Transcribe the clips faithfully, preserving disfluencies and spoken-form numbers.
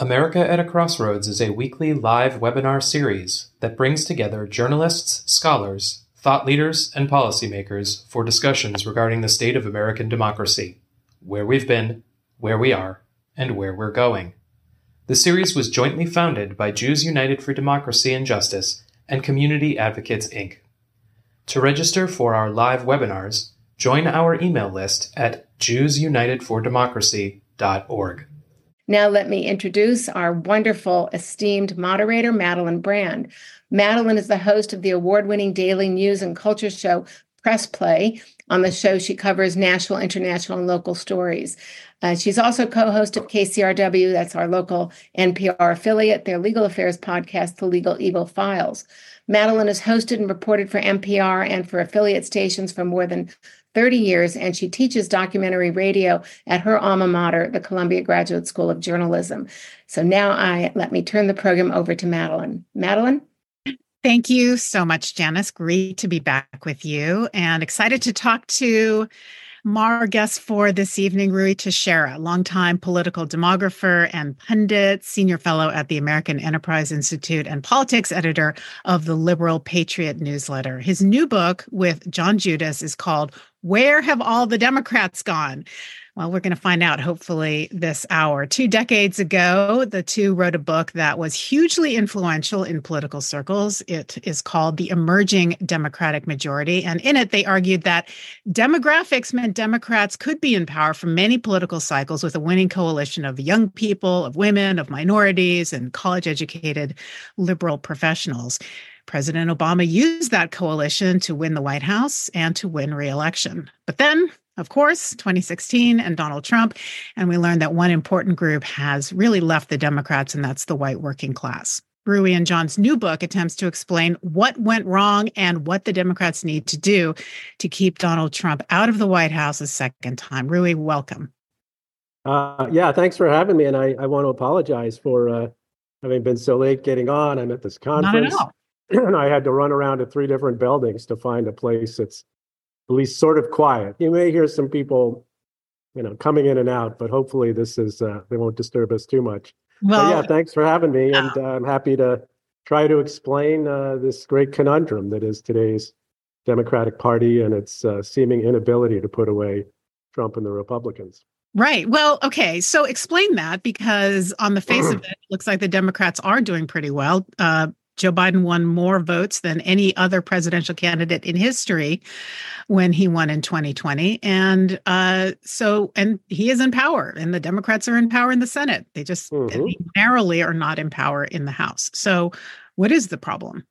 America at a Crossroads is a weekly live webinar series that brings together journalists, scholars, thought leaders, and policymakers for discussions regarding the state of American democracy, where we've been, where we are, and where we're going. The series was jointly founded by Jews United for Democracy and Justice and Community Advocates, Incorporated. To register for our live webinars, join our email list at jews united for democracy dot org. Now let me introduce our wonderful, esteemed moderator, Madeline Brand. Madeline is the host of the award-winning daily news and culture show, Press Play. On the show, she covers national, international, and local stories. Uh, she's also co-host of K C R W, that's our local N P R affiliate, their legal affairs podcast, The Legal Evil Files. Madeline has hosted and reported for N P R and for affiliate stations for more than thirty years, and she teaches documentary radio at her alma mater, the Columbia Graduate School of Journalism. So now I let me turn the program over to Madeline. Madeline? Thank you so much, Janice. Great to be back with you and excited to talk to our guest for this evening, Ruy Teixeira, longtime political demographer and pundit, senior fellow at the American Enterprise Institute, and politics editor of the Liberal Patriot newsletter. His new book with John Judas is called Where Have All the Democrats Gone? Well, we're going to find out, hopefully, this hour. Two decades ago, the two wrote a book that was hugely influential in political circles. It is called The Emerging Democratic Majority. And in it, they argued that demographics meant Democrats could be in power for many political cycles with a winning coalition of young people, of women, of minorities, and college-educated liberal professionals. President Obama used that coalition to win the White House and to win re-election. But then, of course, twenty sixteen and Donald Trump, and we learned that one important group has really left the Democrats, and that's the white working class. Ruy and John's new book attempts to explain what went wrong and what the Democrats need to do to keep Donald Trump out of the White House a second time. Ruy, welcome. Uh, yeah, thanks for having me, and I, I want to apologize for uh, having been so late getting on. I'm at this conference. Not at all. And I had to run around to three different buildings to find a place that's at least sort of quiet. You may hear some people, you know, coming in and out, but hopefully this is, uh, they won't disturb us too much. Well, but yeah, thanks for having me. And uh, I'm happy to try to explain uh, this great conundrum that is today's Democratic Party and its uh, seeming inability to put away Trump and the Republicans. Right. Well, okay. So explain that, because on the face of it, it looks like the Democrats are doing pretty well. Uh, Joe Biden won more votes than any other presidential candidate in history when he won in twenty twenty. And uh, so, and he is in power, and the Democrats are in power in the Senate. They just mm-hmm. narrowly are not in power in the House. So what is the problem?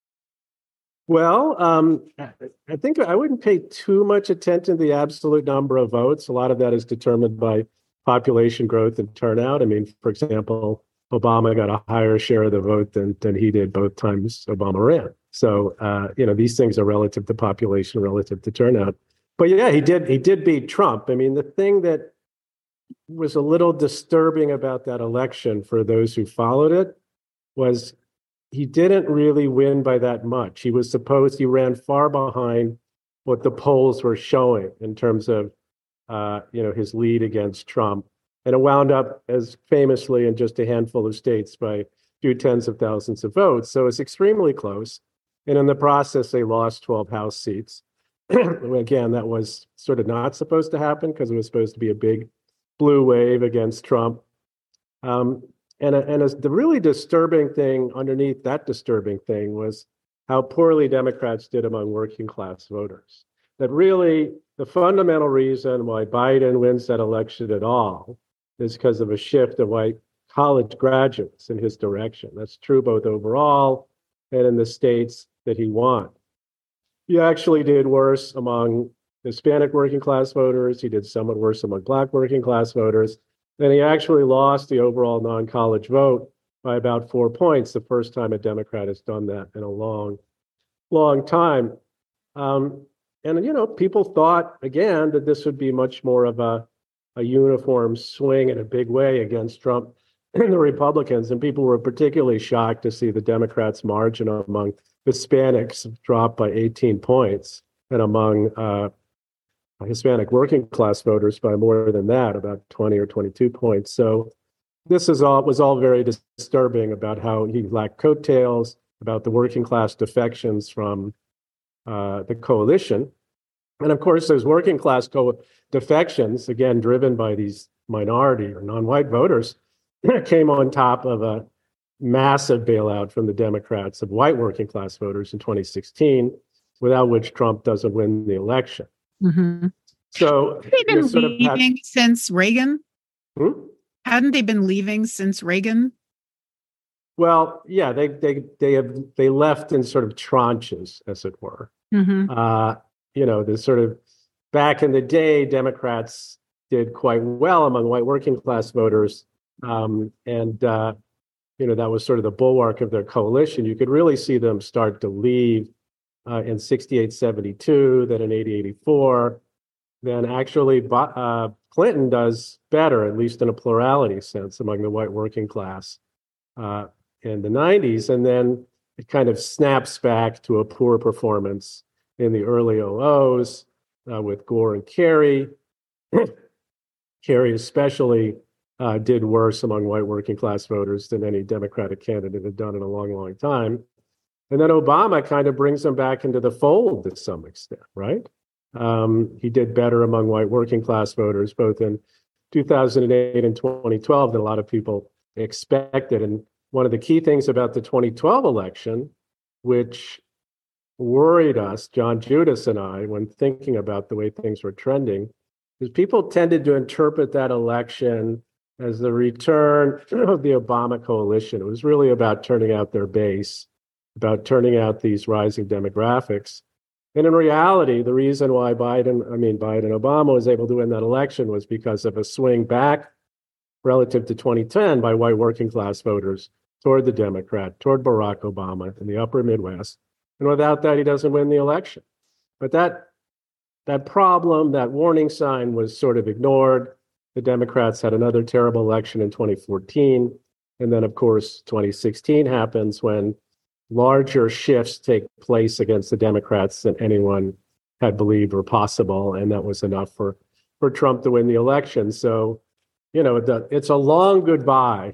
Well, um, I think I wouldn't pay too much attention to the absolute number of votes. A lot of that is determined by population growth and turnout. I mean, for example, Obama got a higher share of the vote than than he did both times Obama ran. So, uh, you know, these things are relative to population, relative to turnout. But yeah, he did he did beat Trump. I mean, the thing that was a little disturbing about that election for those who followed it was he didn't really win by that much. He was supposed, he ran far behind what the polls were showing in terms of, uh, you know, his lead against Trump. And it wound up, as famously, in just a handful of states by a few tens of thousands of votes. So it's extremely close. And in the process, they lost twelve House seats. Again, that was sort of not supposed to happen because it was supposed to be a big blue wave against Trump. Um, and and as the really disturbing thing underneath that disturbing thing was how poorly Democrats did among working class voters. That really, the fundamental reason why Biden wins that election at all is because of a shift of white college graduates in his direction. That's true both overall and in the states that he won. He actually did worse among Hispanic working class voters. He did somewhat worse among Black working class voters. And he actually lost the overall non-college vote by about four points, the first time a Democrat has done that in a long, long time. Um, and, you know, people thought, again, that this would be much more of a a uniform swing in a big way against Trump and the Republicans. And people were particularly shocked to see the Democrats' margin among Hispanics drop by eighteen points, and among uh, Hispanic working class voters by more than that, about twenty or twenty-two points. So this is all was all very disturbing about how he lacked coattails, about the working class defections from uh, the coalition. And of course, those working class co- defections, again, driven by these minority or non-white voters, came on top of a massive bailout from the Democrats of white working class voters in twenty sixteen, without which Trump doesn't win the election. Mm-hmm. So they've been sort of leaving had, since Reagan. Hmm? Hadn't they been leaving since Reagan? Well, yeah, they they they have they left in sort of tranches, as it were. Mm-hmm. Uh, you know, the sort of back in the day, Democrats did quite well among white working class voters, um, and uh, you know that was sort of the bulwark of their coalition. You could really see them start to leave uh, in sixty-eight, seventy-two, then in eighty, eighty-four. Then actually, uh, Clinton does better, at least in a plurality sense, among the white working class uh, in the nineties. And then it kind of snaps back to a poor performance in the early oh ohs uh, with Gore and Kerry. Kerry especially uh, did worse among white working class voters than any Democratic candidate had done in a long, long time. And then Obama kind of brings them back into the fold to some extent, right? Um, he did better among white working class voters, both in two thousand eight and twenty twelve, than a lot of people expected. And one of the key things about the twenty twelve election, which worried us, John Judas and I, when thinking about the way things were trending, is people tended to interpret that election as the return of the Obama coalition. It was really about turning out their base, about turning out these rising demographics. And in reality, the reason why Biden, I mean, Biden Obama was able to win that election was because of a swing back relative to twenty ten by white working class voters toward the Democrat, toward Barack Obama in the upper Midwest. And without that, he doesn't win the election. But that, that problem, that warning sign was sort of ignored. The Democrats had another terrible election in twenty fourteen. And then, of course, twenty sixteen happens when larger shifts take place against the Democrats than anyone had believed were possible. And that was enough for, for Trump to win the election. So, you know, the, it's a long goodbye,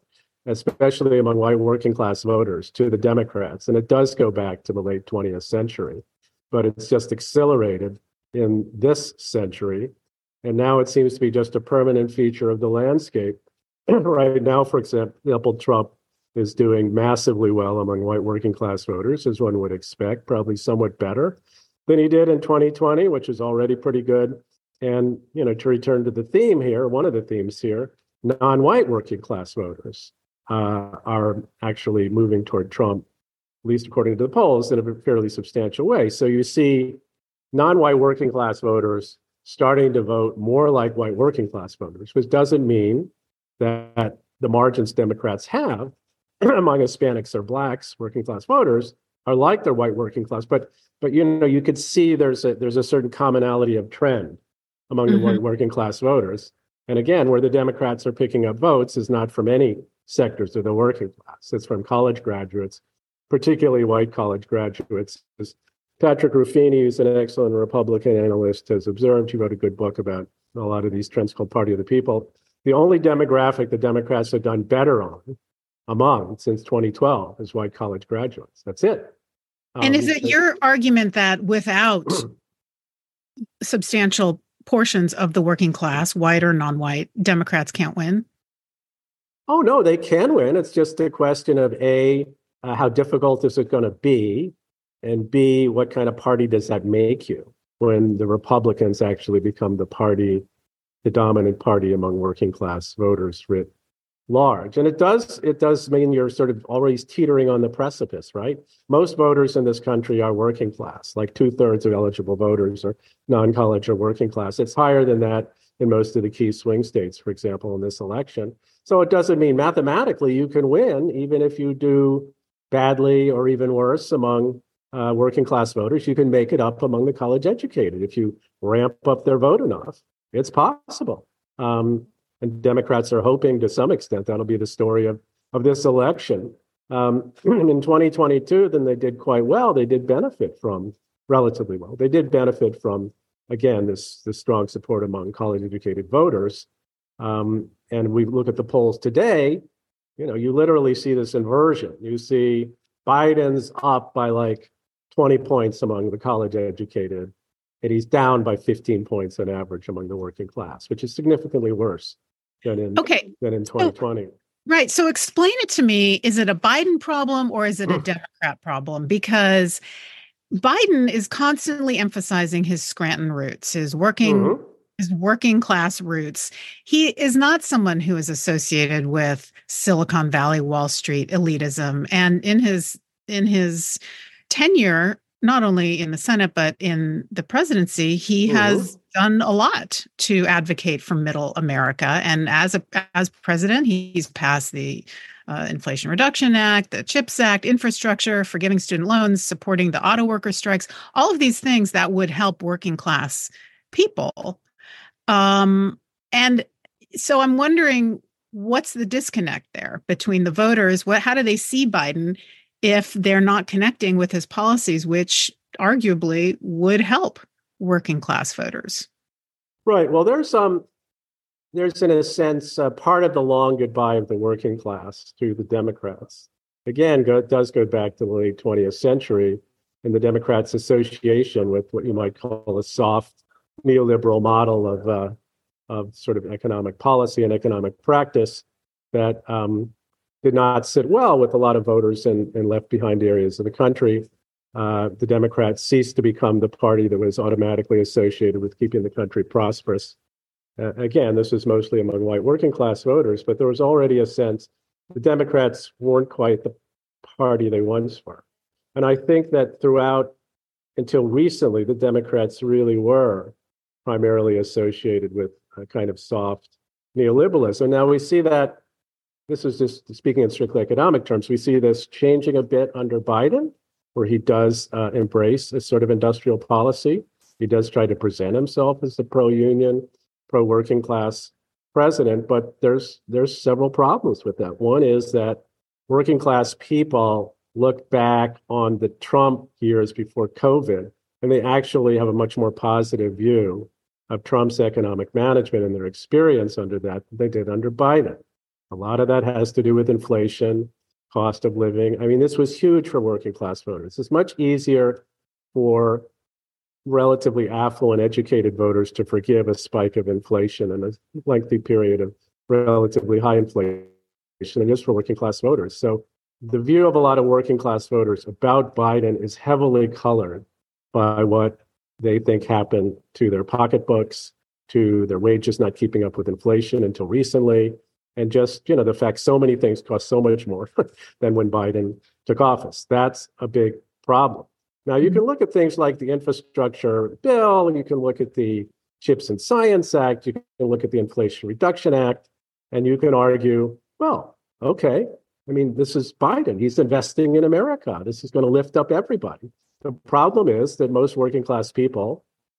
especially among white working class voters, to the Democrats. And it does go back to the late twentieth century, but it's just accelerated in this century. And now it seems to be just a permanent feature of the landscape. Right now, for example, Trump is doing massively well among white working class voters, as one would expect, probably somewhat better than he did in twenty twenty, which is already pretty good. And, you know, to return to the theme here, one of the themes here, non-white working class voters uh, are actually moving toward Trump, at least according to the polls, in a fairly substantial way. So you see non-white working class voters starting to vote more like white working class voters, which doesn't mean that the margins Democrats have among Hispanics or Blacks, working class voters, are like their white working class. But but you know, you could see there's a there's a certain commonality of trend among mm-hmm. the white working class voters. And again, where the Democrats are picking up votes is not from any sectors of the working class. It's from college graduates, particularly white college graduates. As Patrick Ruffini, who's an excellent Republican analyst, has observed, he wrote a good book about a lot of these trends called Party of the People. The only demographic the Democrats have done better on among since twenty twelve is white college graduates. That's it. Um, and is it your argument that without substantial portions of the working class, white or non-white, Democrats can't win? Oh, no, they can win. It's just a question of A, uh, how difficult is it going to be? And B, what kind of party does that make you when the Republicans actually become the party, the dominant party among working class voters writ large? And it does it does mean you're sort of already teetering on the precipice, right? Most voters in this country are working class, like two thirds of eligible voters are non-college or working class. It's higher than that in most of the key swing states, for example, in this election. So it doesn't mean mathematically you can win, even if you do badly or even worse among uh, working class voters. You can make it up among the college educated if you ramp up their vote enough. It's possible. Um, And Democrats are hoping to some extent that'll be the story of, of this election. Um, in twenty twenty-two, then they did quite well. They did benefit from, relatively well, they did benefit from, again, this, this strong support among college-educated voters. Um, and we look at the polls today, you know, you literally see this inversion. You see Biden's up by like twenty points among the college educated, and he's down by fifteen points on average among the working class, which is significantly worse than in, okay. than in twenty twenty. So, right. So explain it to me. Is it a Biden problem or is it a Democrat problem? Because Biden is constantly emphasizing his Scranton roots, his working mm-hmm. his working class roots. He is not someone who is associated with Silicon Valley, Wall Street elitism. And in his in his tenure, not only in the Senate, but in the presidency, he mm-hmm. has done a lot to advocate for middle America. And as a as president, he's passed the uh, Inflation Reduction Act, the CHIPS Act, infrastructure, forgiving student loans, supporting the auto worker strikes, all of these things that would help working class people. Um, and so I'm wondering, what's the disconnect there between the voters? What, how do they see Biden if they're not connecting with his policies, which arguably would help working class voters? Right. Well, there's um, there's in a sense uh, part of the long goodbye of the working class to the Democrats. Again, go, does go back to the late twentieth century and the Democrats' association with what you might call a soft neoliberal model of uh, of sort of economic policy and economic practice that um, did not sit well with a lot of voters in, in left behind areas of the country. Uh, the Democrats ceased to become the party that was automatically associated with keeping the country prosperous. Uh, again, this was mostly among white working class voters, but there was already a sense the Democrats weren't quite the party they once were. And I think that throughout, until recently, the Democrats really were primarily associated with a kind of soft neoliberalism. Now we see that, this is just speaking in strictly economic terms, we see this changing a bit under Biden, where he does uh, embrace a sort of industrial policy. He does try to present himself as the pro-union, pro-working class president, but there's there's several problems with that. One is that working class people look back on the Trump years before COVID, and they actually have a much more positive view of Trump's economic management and their experience under that than they did under Biden. A lot of that has to do with inflation, cost of living. I mean, this was huge for working class voters. It's much easier for relatively affluent, educated voters to forgive a spike of inflation and a lengthy period of relatively high inflation than just for working class voters. So the view of a lot of working class voters about Biden is heavily colored by what they think happened to their pocketbooks, to their wages not keeping up with inflation until recently, and just, you know, the fact so many things cost so much more than when Biden took office. That's a big problem. Now, you can look at things like the infrastructure bill, and you can look at the CHIPS and Science Act, you can look at the Inflation Reduction Act, and you can argue, well, okay, I mean, this is Biden. He's investing in America. This is going to lift up everybody. The problem is that most working class people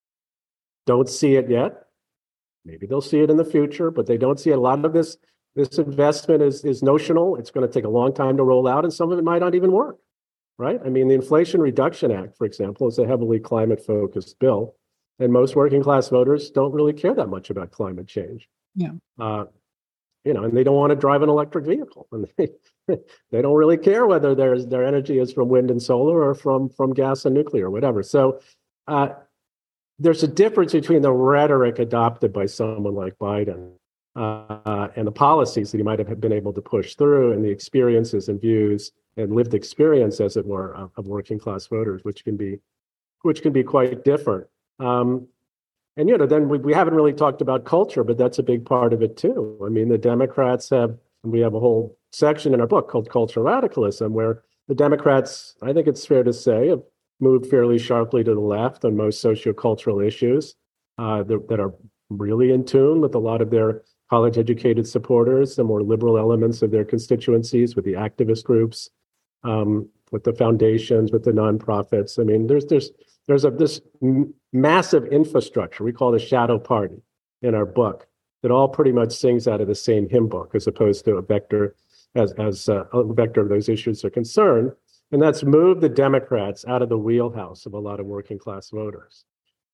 don't see it yet. Maybe they'll see it in the future, but they don't see it. A lot of this, this investment is, is notional. It's going to take a long time to roll out, and some of it might not even work. Right? I mean, the Inflation Reduction Act, for example, is a heavily climate-focused bill, and most working-class voters don't really care that much about climate change. Yeah. Uh, you know, and they don't want to drive an electric vehicle, and they, they don't really care whether there's their energy is from wind and solar or from from gas and nuclear, or whatever. So uh, there's a difference between the rhetoric adopted by someone like Biden uh, and the policies that he might have been able to push through, and the experiences and views and lived experience, as it were, of, of working class voters, which can be, which can be quite different. Um, and you know, then we, we haven't really talked about culture, but that's a big part of it too. I mean, the Democrats have, we have a whole section in our book called Cultural Radicalism, where the Democrats, I think it's fair to say, have moved fairly sharply to the left on most sociocultural issues uh, that, that are really in tune with a lot of their college-educated supporters, the more liberal elements of their constituencies, with the activist groups. Um, with the foundations, with the nonprofits. I mean, there's there's there's a this m- massive infrastructure we call the shadow party in our book that all pretty much sings out of the same hymn book, as opposed to a vector as as uh, a vector of those issues are concerned, and that's moved the Democrats out of the wheelhouse of a lot of working class voters.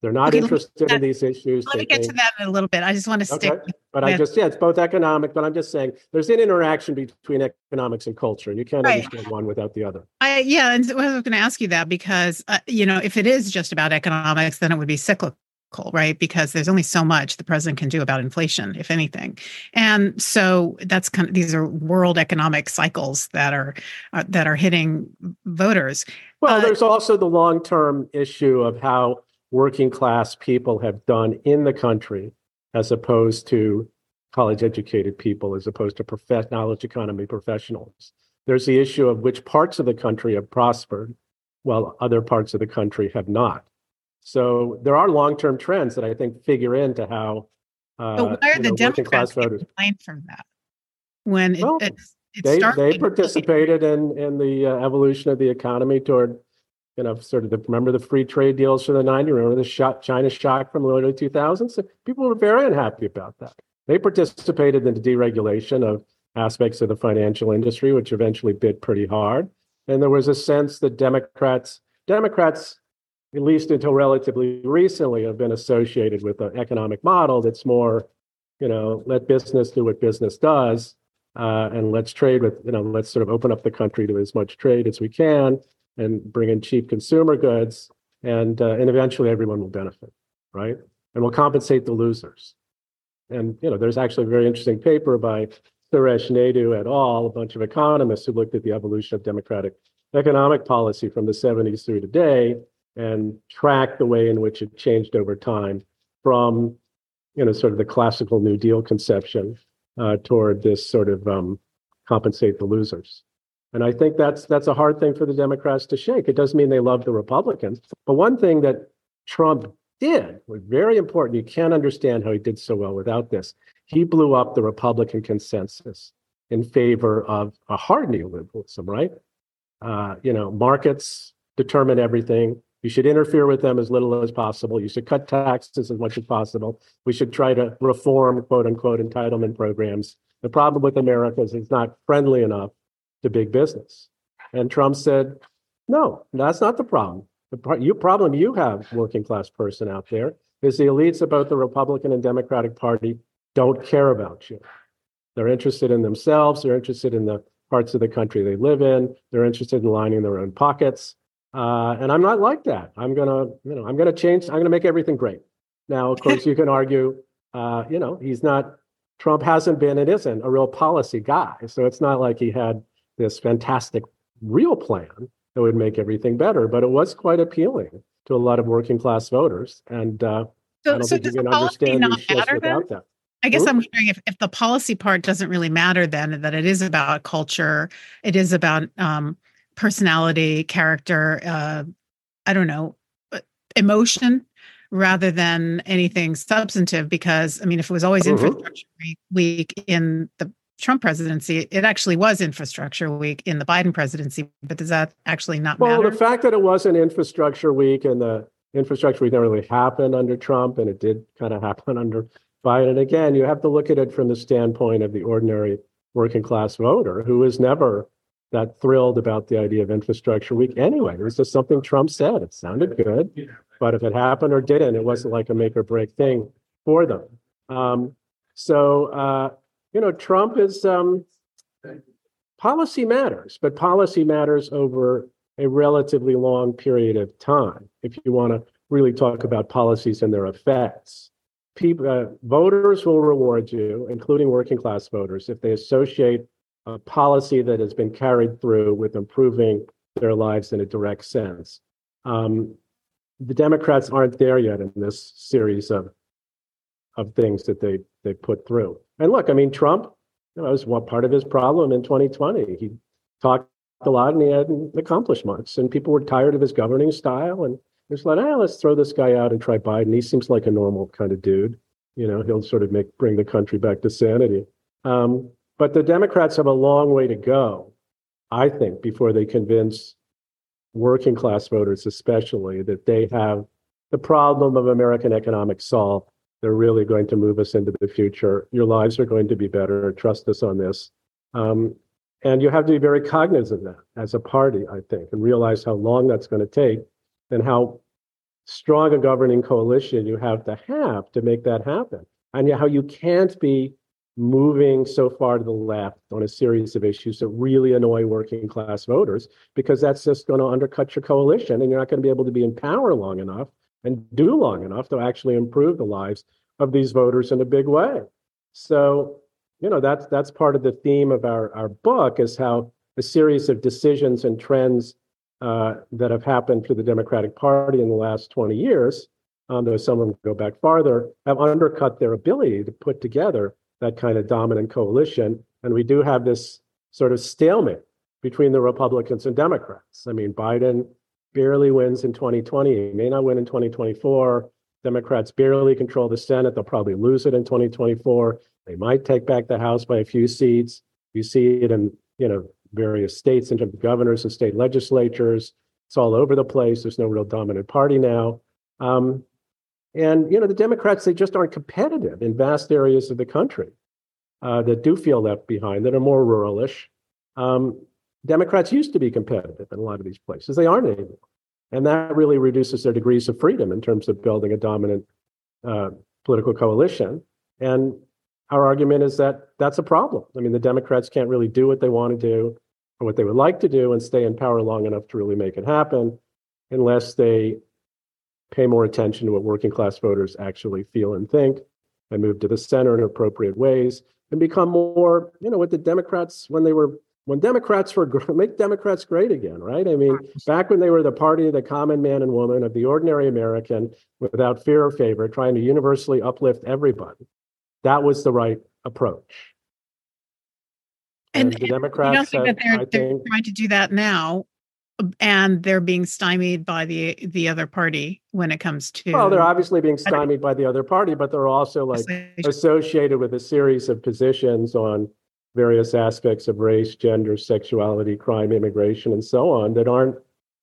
They're not Okay, interested that, in these issues. let They me get think, to that in a little bit. I just want to stick. okay. But with, I just, yeah, it's both economic, but I'm just saying there's an interaction between economics and culture, and you can't right. understand one without the other. I, yeah, and so I was going to ask you that because, uh, you know, if it is just about economics, then it would be cyclical, right? Because there's only so much the president can do about inflation, if anything. And so that's kind of, these are world economic cycles that are uh, that are hitting voters. Well, uh, there's also the long-term issue of how working class people have done in the country as opposed to college educated people, as opposed to prof- knowledge economy professionals. There's the issue of which parts of the country have prospered while other parts of the country have not. So there are long-term trends that I think figure into how uh, but why are you the know, working class Democrats getting voters. blamed for that when it, Well, it, it they started? they participated in in the uh, evolution of the economy toward, you know, sort of the, remember the free trade deals from the nineties, remember the shock, China shock from the early two thousands? People were very unhappy about that. They participated in the deregulation of aspects of the financial industry, which eventually bit pretty hard. And there was a sense that Democrats, Democrats, at least until relatively recently, have been associated with an economic model that's more, you know, let business do what business does, uh, and let's trade with, you know, let's sort of open up the country to as much trade as we can and bring in cheap consumer goods, and uh, and eventually everyone will benefit, right? And we'll compensate the losers. And you know, there's actually a very interesting paper by Suresh Naidu et al., a bunch of economists who looked at the evolution of democratic economic policy from the seventies through today and tracked the way in which it changed over time from, you know, sort of the classical New Deal conception uh, toward this sort of um, compensate the losers. And I think that's that's a hard thing for the Democrats to shake. It doesn't mean they love the Republicans. But one thing that Trump did was very important. You can't understand how he did so well without this. He blew up the Republican consensus in favor of a hard neoliberalism, right? Uh, you know, markets determine everything. You should interfere with them as little as possible. You should cut taxes as much as possible. We should try to reform, quote unquote, entitlement programs. The problem with America is it's not friendly enough to big business. And Trump said, no, that's not the problem. The pro- you, problem you have, working class person out there, is the elites of both the Republican and Democratic Party don't care about you. They're interested in themselves. They're interested in the parts of the country they live in. They're interested in lining their own pockets. Uh, and I'm not like that. I'm gonna, you know, I'm gonna change. I'm gonna make everything great. Now, of course, you can argue, uh, you know, he's not. Trump hasn't been and isn't a real policy guy. So it's not like he had this fantastic real plan that would make everything better. But it was quite appealing to a lot of working class voters. And uh, So, I don't so think you does the can policy understand not these shifts matter then? without that. I guess Hmm? I'm wondering if, if the policy part doesn't really matter then, that it is about culture, it is about um, personality, character, uh, I don't know, emotion, rather than anything substantive. Because, I mean, if it was always Mhm. infrastructure week in the Trump presidency, it actually was infrastructure week in the Biden presidency. But does that actually not Well, matter? the fact that it wasn't infrastructure week and the infrastructure week never really happened under Trump, and it did kind of happen under Biden. Again, you have to look at it from the standpoint of the ordinary working class voter who is never that thrilled about the idea of infrastructure week anyway. It was just something Trump said. It sounded good, but if it happened or didn't, it wasn't like a make or break thing for them. Um, so, uh, you know, Trump is, um, policy matters, but policy matters over a relatively long period of time. If you want to really talk about policies and their effects, people, uh, voters will reward you, including working class voters, if they associate a policy that has been carried through with improving their lives in a direct sense. Um, the Democrats aren't there yet in this series of of things that they they put through. And look, I mean, Trump, you know, was one part of his problem in twenty twenty. He talked a lot and he had accomplishments, and people were tired of his governing style. And it's like, ah, let's throw this guy out and try Biden. He seems like a normal kind of dude. You know, he'll sort of make bring the country back to sanity. Um, but the Democrats have a long way to go, I think, before they convince working class voters, especially, that they have the problem of American economics solved. They're really going to move us into the future. Your lives are going to be better. Trust us on this. Um, and you have to be very cognizant of that as a party, I think, and realize how long that's going to take and how strong a governing coalition you have to have to make that happen, and how you can't be moving so far to the left on a series of issues that really annoy working class voters, because that's just going to undercut your coalition, and you're not going to be able to be in power long enough and do long enough to actually improve the lives of these voters in a big way. So, you know, that's that's part of the theme of our, our book, is how a series of decisions and trends uh, that have happened through the Democratic Party in the last twenty years, um, though some of them go back farther, have undercut their ability to put together that kind of dominant coalition. And we do have this sort of stalemate between the Republicans and Democrats. I mean, Biden barely wins in twenty twenty. He may not win in twenty twenty-four. Democrats barely control the Senate. They'll probably lose it in twenty twenty-four. They might take back the House by a few seats. You see it in, you know, various states in terms of governors and state legislatures. It's all over the place. There's no real dominant party now. Um, And, you know, the Democrats, they just aren't competitive in vast areas of the country uh, that do feel left behind, that are more ruralish. Um, Democrats used to be competitive in a lot of these places. They aren't anymore. And that really reduces their degrees of freedom in terms of building a dominant uh, political coalition. And our argument is that that's a problem. I mean, the Democrats can't really do what they want to do or what they would like to do and stay in power long enough to really make it happen unless they pay more attention to what working class voters actually feel and think, and move to the center in appropriate ways, and become more, you know, what the Democrats, when they were, when Democrats were, make Democrats great again, right? I mean, back when they were the party of the common man and woman, of the ordinary American, without fear or favor, trying to universally uplift everybody, that was the right approach. And, and the and Democrats, you don't think have, that they're, I they're think, trying to do that now, and they're being stymied by the the other party when it comes to... Well, they're obviously being stymied by the other party, but they're also like associated with a series of positions on various aspects of race, gender, sexuality, crime, immigration, and so on that aren't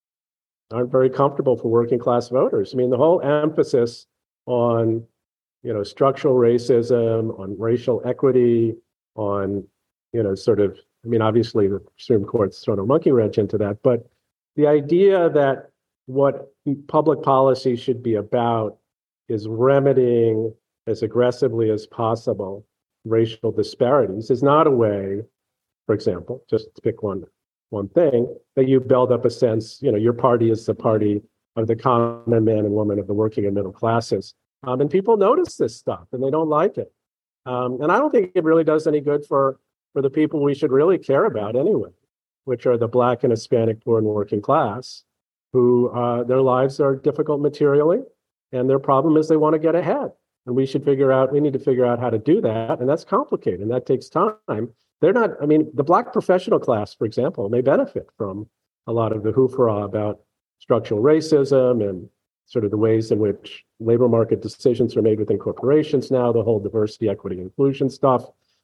aren't very comfortable for working class voters. I mean, the whole emphasis on, you know, structural racism, on racial equity, on, you know, sort of, I mean, obviously the Supreme Court's thrown a monkey wrench into that, but the idea that what public policy should be about is remedying as aggressively as possible racial disparities is not a way, for example, just to pick one one thing, that you build up a sense, you know, your party is the party of the common man and woman of the working and middle classes. Um, and people notice this stuff and they don't like it. Um, and I don't think it really does any good for, for the people we should really care about anyway, which are the Black and Hispanic poor and working class, who uh, their lives are difficult materially, and their problem is they want to get ahead. And we should figure out, we need to figure out how to do that, and that's complicated, and that takes time. They're not, I mean, the Black professional class, for example, may benefit from a lot of the hoopla about structural racism and sort of the ways in which labor market decisions are made within corporations now, the whole diversity, equity, inclusion stuff.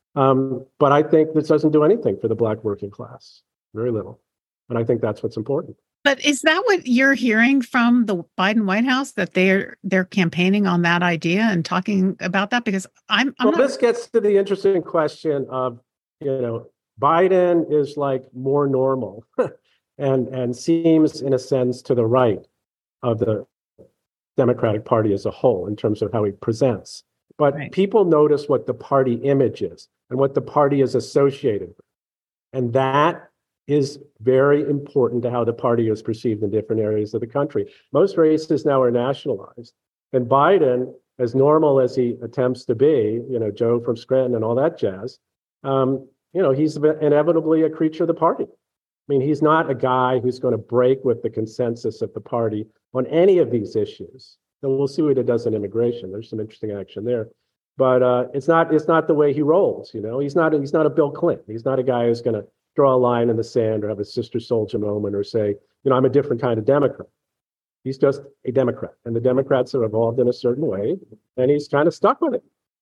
Um, but I think this doesn't do anything for the Black working class, very little. And I think that's what's important. But is that what you're hearing from the Biden White House, that they're they're campaigning on that idea and talking about that? Because I'm, I'm well, not... this gets to the interesting question of, you know, Biden is like more normal and and seems in a sense to the right of the Democratic Party as a whole in terms of how he presents. But right. People notice what the party image is and what the party is associated with. And that is very important to how the party is perceived in different areas of the country. Most races now are nationalized. And Biden, as normal as he attempts to be, you know, Joe from Scranton and all that jazz, um, you know, he's inevitably a creature of the party. I mean, he's not a guy who's going to break with the consensus of the party on any of these issues. And we'll see what it does in immigration. There's some interesting action there. But uh, it's not it's not the way he rolls, you know. He's not a, he's not a Bill Clinton. He's not a guy who's going to draw a line in the sand or have a Sister Souljah moment or say, you know, I'm a different kind of Democrat. He's just a Democrat. And the Democrats are evolved in a certain way, and he's kind of stuck with it.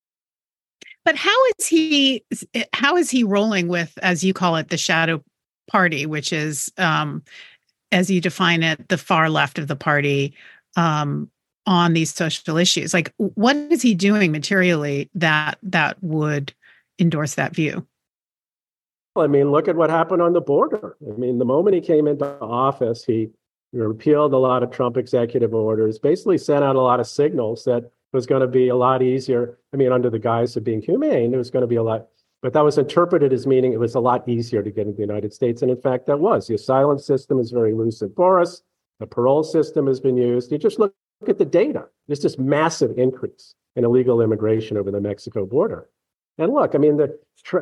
But how is he how is he rolling with, as you call it, the shadow party, which is, um, as you define it, the far left of the party, um, on these social issues? Like, what is he doing materially that that would endorse that view? Well, I mean, look at what happened on the border. I mean, the moment he came into office, he We repealed a lot of Trump executive orders, basically sent out a lot of signals that it was going to be a lot easier. I mean, under the guise of being humane, it was going to be a lot, but that was interpreted as meaning it was a lot easier to get into the United States. And in fact, that was. The asylum system is very loose and porous. The parole system has been used. You just look, look at the data. There's this massive increase in illegal immigration over the Mexico border. And look, I mean, the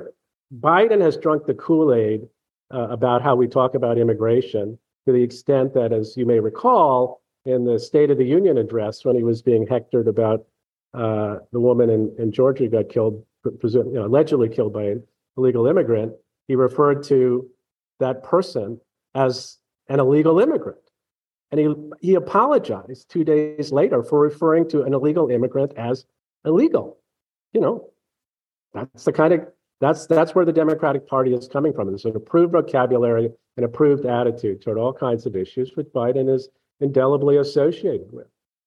Biden has drunk the Kool-Aid uh, about how we talk about immigration, to the extent that, as you may recall, in the State of the Union address, when he was being hectored about uh, the woman in, in Georgia who got killed, presume, you know, allegedly killed by an illegal immigrant, he referred to that person as an illegal immigrant. And he, he apologized two days later for referring to an illegal immigrant as illegal. You know, that's the kind of That's that's where the Democratic Party is coming from. There's an approved vocabulary, an approved attitude toward all kinds of issues, which Biden is indelibly associated with.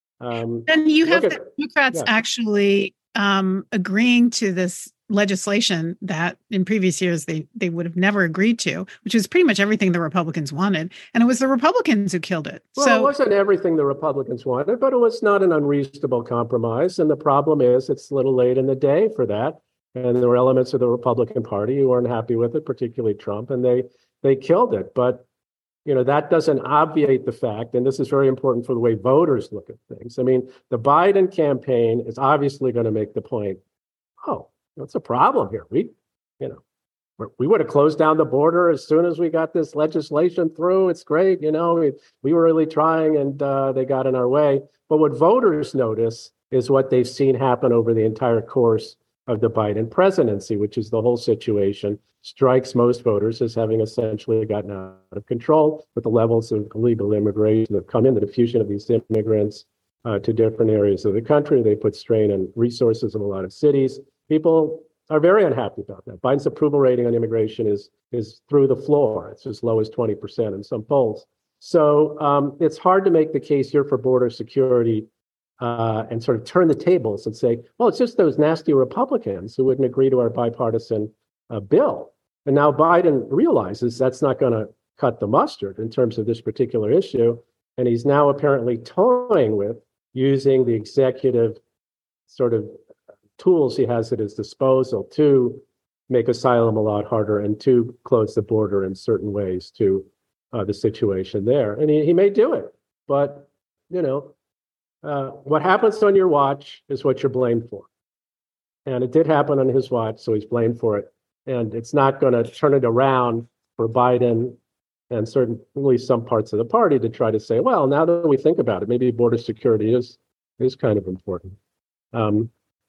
Um, and you have at, the Democrats yeah. actually um, agreeing to this legislation that in previous years they they would have never agreed to, which is pretty much everything the Republicans wanted. And it was the Republicans who killed it. Well, so it wasn't everything the Republicans wanted, but it was not an unreasonable compromise. And the problem is it's a little late in the day for that. And there were elements of the Republican Party who weren't happy with it, particularly Trump, and they they killed it. But you know, that doesn't obviate the fact, and this is very important for the way voters look at things. I mean, the Biden campaign is obviously going to make the point, oh, what's the problem here? We, you know, we would have closed down the border as soon as we got this legislation through. It's great, you know, we, we were really trying and uh, they got in our way. But what voters notice is what they've seen happen over the entire course of the Biden presidency, which is the whole situation strikes most voters as having essentially gotten out of control with the levels of illegal immigration that come in, the diffusion of these immigrants uh, to different areas of the country. They put strain on resources of a lot of cities. People are very unhappy about that. Biden's approval rating on immigration is, is through the floor. It's as low as twenty percent in some polls. So um, it's hard to make the case here for border security Uh, and sort of turn the tables and say, well, it's just those nasty Republicans who wouldn't agree to our bipartisan uh, bill. And now Biden realizes that's not going to cut the mustard in terms of this particular issue. And he's now apparently toying with using the executive sort of tools he has at his disposal to make asylum a lot harder and to close the border in certain ways to uh, the situation there. And he, he may do it, but, you know, Uh, what happens on your watch is what you're blamed for. And it did happen on his watch, so he's blamed for it. And it's not going to turn it around for Biden and certainly some parts of the party to try to say, well, now that we think about it, maybe border security is is kind of important. Um,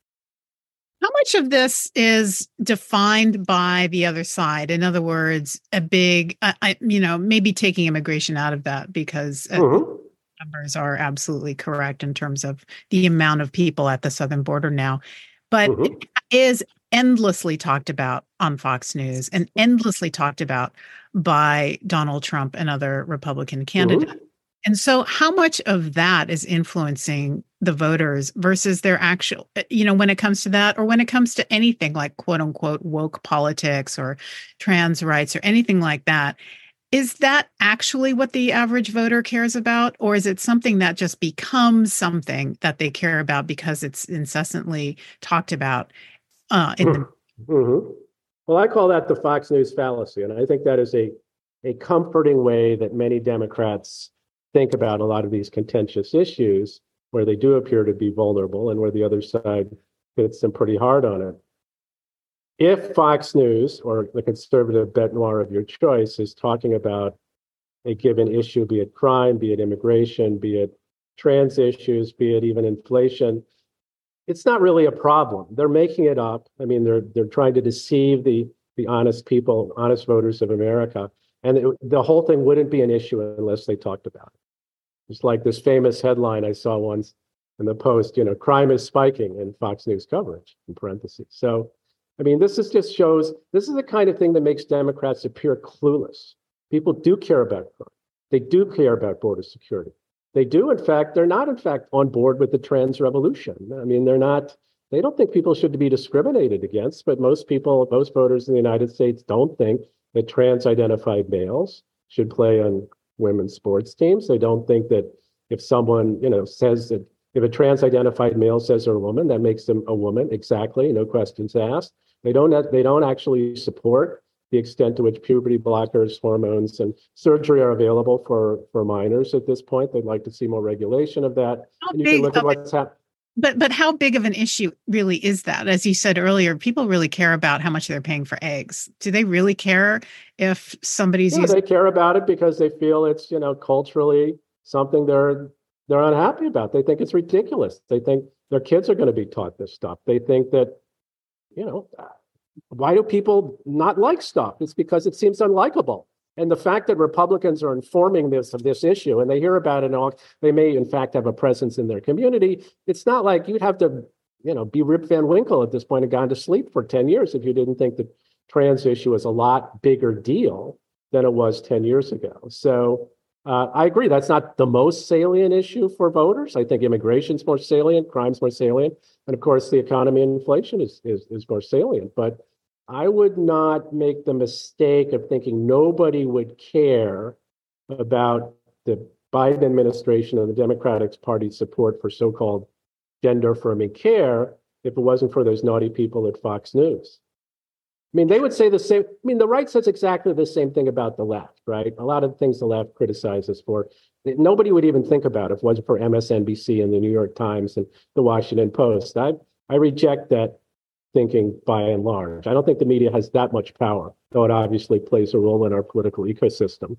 How much of this is defined by the other side? In other words, a big, I, I, you know, maybe taking immigration out of that because uh, mm-hmm. numbers are absolutely correct in terms of the amount of people at the southern border now. But mm-hmm. it is endlessly talked about on Fox News and endlessly talked about by Donald Trump and other Republican candidates. Mm-hmm. And so how much of that is influencing the voters versus their actual, you know, when it comes to that, or when it comes to anything like quote unquote woke politics or trans rights or anything like that? Is that actually what the average voter cares about? Or is it something that just becomes something that they care about because it's incessantly talked about uh, in the... Mm-hmm. Well, I call that the Fox News fallacy. And I think that is a, a comforting way that many Democrats think about a lot of these contentious issues where they do appear to be vulnerable and where the other side hits them pretty hard on it. If Fox News or the conservative bête noire of your choice is talking about a given issue, be it crime, be it immigration, be it trans issues, be it even inflation, it's not really a problem. They're making it up. I mean, they're they're trying to deceive the the honest people, honest voters of America. And it, the whole thing wouldn't be an issue unless they talked about it. It's like this famous headline I saw once in the Post, you know, crime is spiking in Fox News coverage, in parentheses. So, I mean, this is just shows, this is the kind of thing that makes Democrats appear clueless. People do care about crime. They do care about border security. They do, in fact, they're not, in fact, on board with the trans revolution. I mean, they're not, they don't think people should be discriminated against, but most people, most voters in the United States don't think that trans-identified males should play an women's sports teams. They don't think that if someone, you know, says that if a trans-identified male says they're a woman, that makes them a woman. Exactly, no questions asked. They don't. They don't actually support the extent to which puberty blockers, hormones, and surgery are available for for minors at this point. They'd like to see more regulation of that. How And you big can look at of what's happening. But but how big of an issue really is that? As you said earlier, people really care about how much they're paying for eggs. Do they really care if somebody's Yeah, using? they care about it because they feel it's, you know, culturally something they're they're unhappy about. They think it's ridiculous. They think their kids are going to be taught this stuff. They think that, you know, why do people not like stuff? It's because it seems unlikable. And the fact that Republicans are informing this of this issue and they hear about it and all, they may in fact have a presence in their community. It's not like you'd have to, you know, be Rip Van Winkle at this point and gone to sleep for ten years if you didn't think the trans issue was a lot bigger deal than it was ten years ago. So uh, I agree, that's not the most salient issue for voters. I think immigration's more salient, crime's more salient, and of course the economy and inflation is is, is more salient. But I would not make the mistake of thinking nobody would care about the Biden administration and the Democratic Party's support for so-called gender-affirming care if it wasn't for those naughty people at Fox News. I mean, they would say the same. I mean, the right says exactly the same thing about the left, right? A lot of the things the left criticizes for, nobody would even think about if it wasn't for M S N B C and the New York Times and the Washington Post. I, I reject that thinking by and large. I don't think the media has that much power, though it obviously plays a role in our political ecosystem.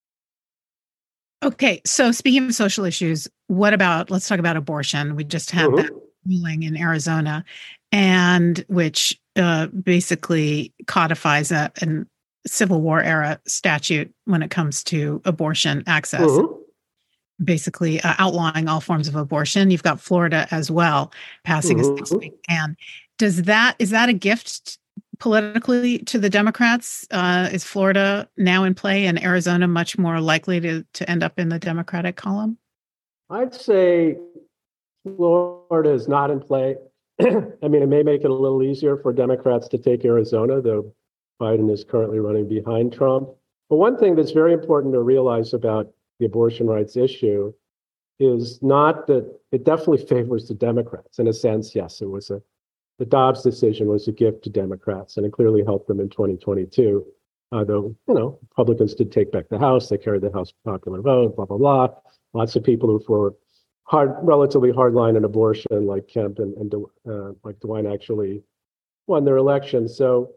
Okay, so speaking of social issues, what about, let's talk about abortion. We just had mm-hmm. that ruling in Arizona, and which uh, basically codifies a, a Civil War era statute when it comes to abortion access. Mm-hmm. Basically uh, outlawing all forms of abortion. You've got Florida as well passing mm-hmm. a six-week ban. Does that, is that a gift politically to the Democrats? Uh, is Florida now in play and Arizona much more likely to, to end up in the Democratic column? I'd say Florida is not in play. I mean, it may make it a little easier for Democrats to take Arizona, though Biden is currently running behind Trump. But one thing that's very important to realize about the abortion rights issue is not that it definitely favors the Democrats. In a sense, yes, it was a, the Dobbs decision was a gift to Democrats, and it clearly helped them in twenty twenty-two. Uh, though, you know, Republicans did take back the House, they carried the House popular vote, blah, blah, blah. Lots of people who were hard, relatively hardline in abortion, like Kemp and, and uh, like DeWine, actually won their election. So,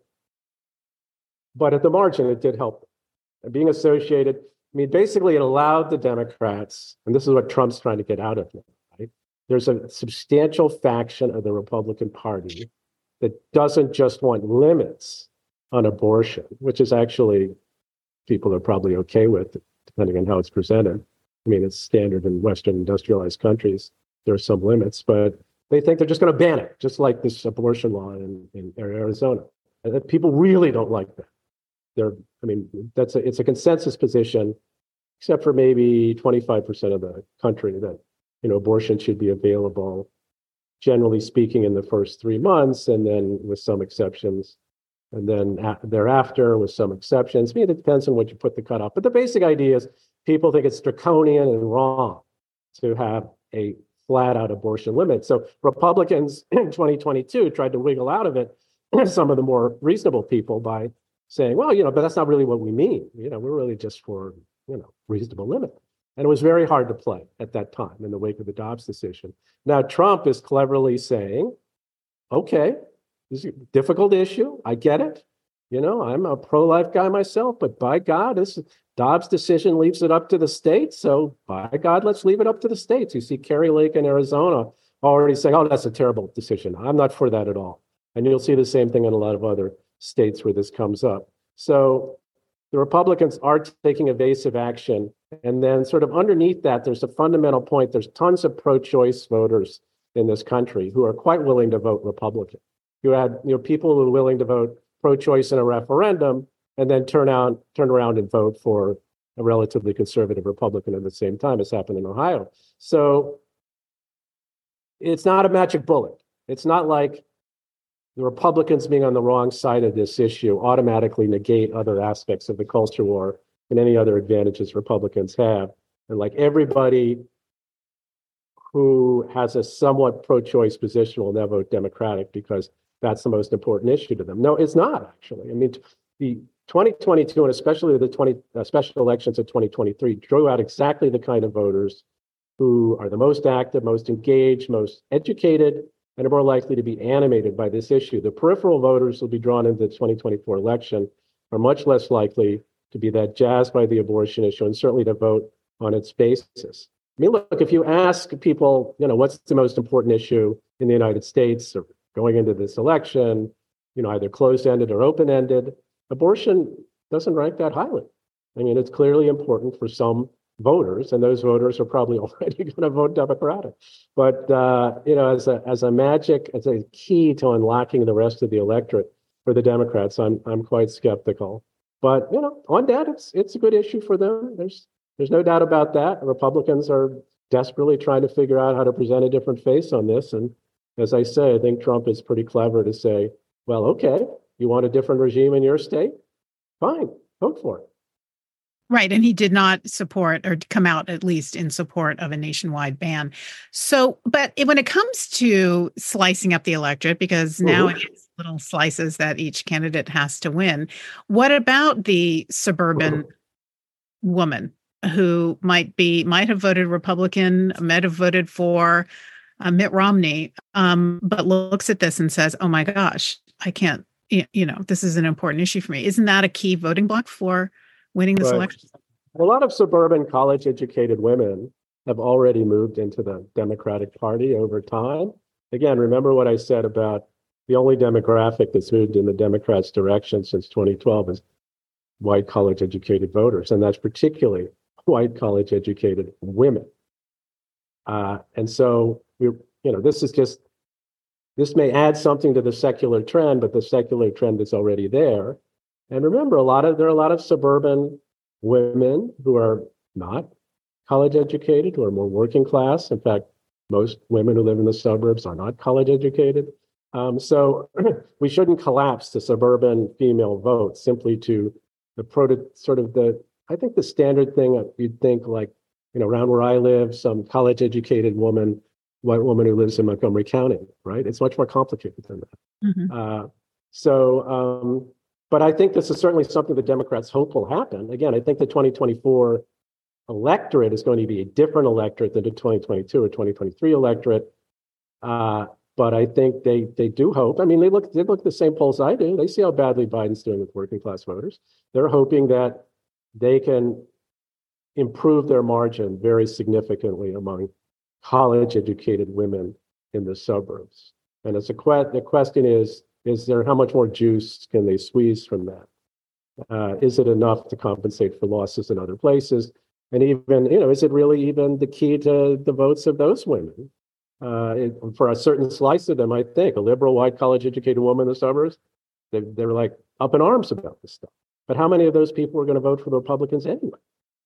but at the margin, it did help. And being associated, I mean, basically, it allowed the Democrats, and this is what Trump's trying to get out of it, right? There's a substantial faction of the Republican Party that doesn't just want limits on abortion, which is actually people are probably okay with, depending on how it's presented. I mean, it's standard in Western industrialized countries. There are some limits, but they think they're just going to ban it, just like this abortion law in, in Arizona. And that people really don't like that. They're, I mean, that's a, it's a consensus position, except for maybe twenty-five percent of the country, that, you know, abortion should be available, generally speaking, in the first three months, and then with some exceptions, and then a- thereafter with some exceptions. I mean, it depends on what you put the cutoff. But the basic idea is people think it's draconian and wrong to have a flat-out abortion limit. So Republicans in twenty twenty-two tried to wiggle out of it, some of the more reasonable people, by saying, well, you know, but that's not really what we mean. You know, we're really just for, you know, reasonable limit. And it was very hard to play at that time in the wake of the Dobbs decision. Now, Trump is cleverly saying, okay, this is a difficult issue. I get it. You know, I'm a pro-life guy myself, but by God, this Dobbs decision leaves it up to the states. So by God, let's leave it up to the states. You see Kerry Lake in Arizona already saying, oh, that's a terrible decision. I'm not for that at all. And you'll see the same thing in a lot of other states where this comes up. So the Republicans are taking evasive action. And then sort of underneath that, there's a fundamental point. There's tons of pro-choice voters in this country who are quite willing to vote Republican. You had, you know, people who are willing to vote pro-choice in a referendum and then turn out, turn around and vote for a relatively conservative Republican at the same time, as happened in Ohio. So it's not a magic bullet. It's not like the Republicans being on the wrong side of this issue automatically negate other aspects of the culture war and any other advantages Republicans have. And like everybody who has a somewhat pro-choice position will now vote Democratic because that's the most important issue to them. No, it's not actually. I mean, the twenty twenty-two and especially the twenty uh, special elections of twenty twenty-three drew out exactly the kind of voters who are the most active, most engaged, most educated, and are more likely to be animated by this issue. The peripheral voters will be drawn into the twenty twenty-four election are much less likely to be that jazzed by the abortion issue and certainly to vote on its basis. I mean, look, if you ask people, you know, what's the most important issue in the United States or going into this election, you know, either closed-ended or open-ended, abortion doesn't rank that highly. I mean, it's clearly important for some voters, and those voters are probably already going to vote Democratic. But, uh, you know, as a as a magic, as a key to unlocking the rest of the electorate for the Democrats, I'm I'm quite skeptical. But, you know, on that, it's it's a good issue for them. There's There's no doubt about that. Republicans are desperately trying to figure out how to present a different face on this. And as I say, I think Trump is pretty clever to say, well, okay, you want a different regime in your state? Fine, vote for it. Right. And he did not support or come out at least in support of a nationwide ban. So, but when it comes to slicing up the electorate, because now mm-hmm. it's little slices that each candidate has to win, what about the suburban mm-hmm. woman who might be, might have voted Republican, might have voted for uh, Mitt Romney, um, but looks at this and says, oh my gosh, I can't, you know, this is an important issue for me. Isn't that a key voting block for winning this right. election? A lot of suburban college-educated women have already moved into the Democratic Party over time. Again, remember what I said about the only demographic that's moved in the Democrats' direction since twenty twelve is white college-educated voters, and that's particularly white college-educated women. Uh, and so, we, you know, this is just, this may add something to the secular trend, but the secular trend is already there. And remember, a lot of there are a lot of suburban women who are not college-educated, who are more working class. In fact, most women who live in the suburbs are not college-educated. Um, so we shouldn't collapse the suburban female vote simply to the proto, sort of the I think the standard thing you'd think like, you know, around where I live, some college-educated woman, white woman who lives in Montgomery County, right? It's much more complicated than that. Mm-hmm. Uh, so, um, but I think this is certainly something the Democrats hope will happen. Again, I think the twenty twenty-four electorate is going to be a different electorate than the twenty twenty-two or twenty twenty-three electorate. Uh, but I think they they do hope. I mean, they look they look at the same polls I do. They see how badly Biden's doing with working class voters. They're hoping that they can improve their margin very significantly among college-educated women in the suburbs. And it's a que- the question is, is there how much more juice can they squeeze from that? Uh, is it enough to compensate for losses in other places? And even, you know, is it really even the key to the votes of those women? Uh, it, for a certain slice of them, I think, a liberal, white, college-educated woman in the suburbs, they, they're like up in arms about this stuff. But how many of those people are going to vote for the Republicans anyway?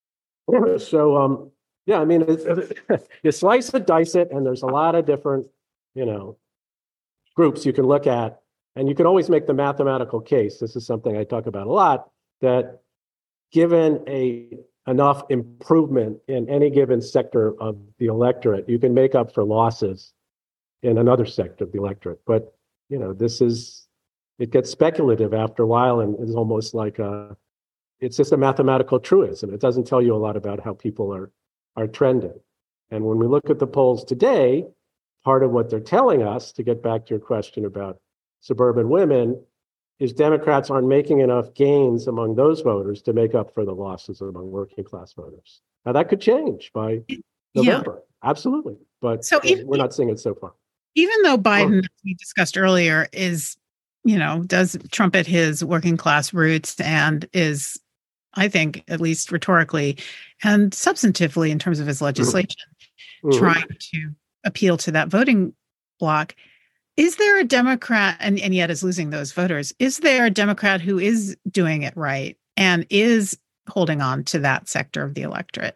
So, um, yeah, I mean, it's, you slice it, dice it, and there's a lot of different, you know, groups you can look at, and you can always make the mathematical case. This is something I talk about a lot, that given a enough improvement in any given sector of the electorate, you can make up for losses in another sector of the electorate. But, you know, this is, it gets speculative after a while, and it's almost like a, it's just a mathematical truism. It doesn't tell you a lot about how people are, are trending. And when we look at the polls today, part of what they're telling us, to get back to your question about suburban women, is Democrats aren't making enough gains among those voters to make up for the losses among working class voters. Now that could change by November, yeah. Absolutely. But so even, we're not seeing it so far. Even though Biden, as we discussed earlier, is, you know, does trumpet his working class roots and is, I think, at least rhetorically and substantively in terms of his legislation, mm-hmm. trying to appeal to that voting bloc. Is there a Democrat, and, and yet is losing those voters, is there a Democrat who is doing it right and is holding on to that sector of the electorate?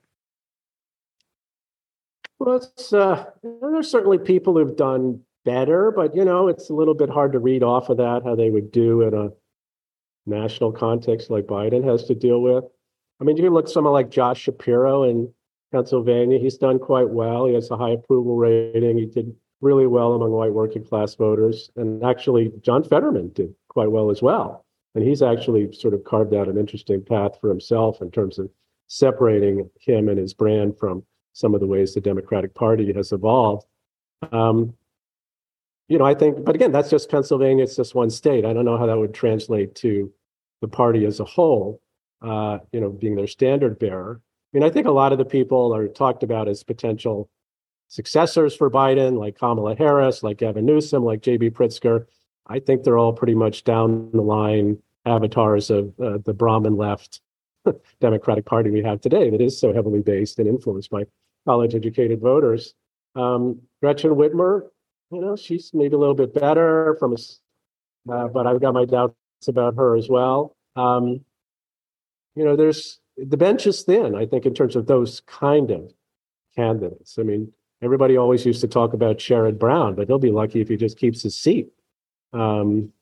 Well, it's, uh, there's certainly people who've done better, but, you know, it's a little bit hard to read off of that how they would do in a national context like Biden has to deal with. I mean, you can look at someone like Josh Shapiro in Pennsylvania. He's done quite well. He has a high approval rating. He did really well among white working class voters. And actually, John Fetterman did quite well as well. And he's actually sort of carved out an interesting path for himself in terms of separating him and his brand from some of the ways the Democratic Party has evolved. Um, you know, I think, but again, that's just Pennsylvania. It's just one state. I don't know how that would translate to the party as a whole, uh, you know, being their standard bearer. I mean, I think a lot of the people are talked about as potential successors for Biden, like Kamala Harris, like Gavin Newsom, like J B Pritzker. I think they're all pretty much down the line avatars of uh, the Brahmin left Democratic Party we have today that is so heavily based and influenced by college-educated voters. Um, Gretchen Whitmer, you know, she's maybe a little bit better from a, uh, but I've got my doubts about her as well. Um, you know, there's the bench is thin, I think, in terms of those kind of candidates. I mean, everybody always used to talk about Sherrod Brown, but he'll be lucky if he just keeps his seat. Um,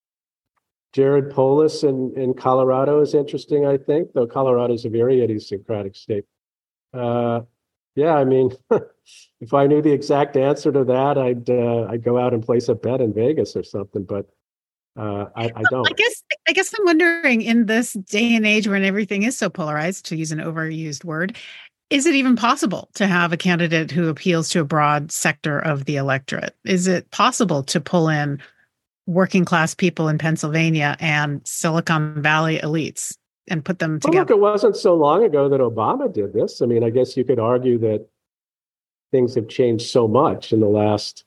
Jared Polis in, in Colorado is interesting, I think, though Colorado is a very idiosyncratic state. Uh, yeah, I mean, if I knew the exact answer to that, I'd uh, I'd go out and place a bet in Vegas or something, but uh, I, I don't. I guess I guess I'm wondering, in this day and age when everything is so polarized, to use an overused word, is it even possible to have a candidate who appeals to a broad sector of the electorate? Is it possible to pull in working class people in Pennsylvania and Silicon Valley elites and put them together? Well, look, it wasn't so long ago that Obama did this. I mean, I guess you could argue that things have changed so much in the last,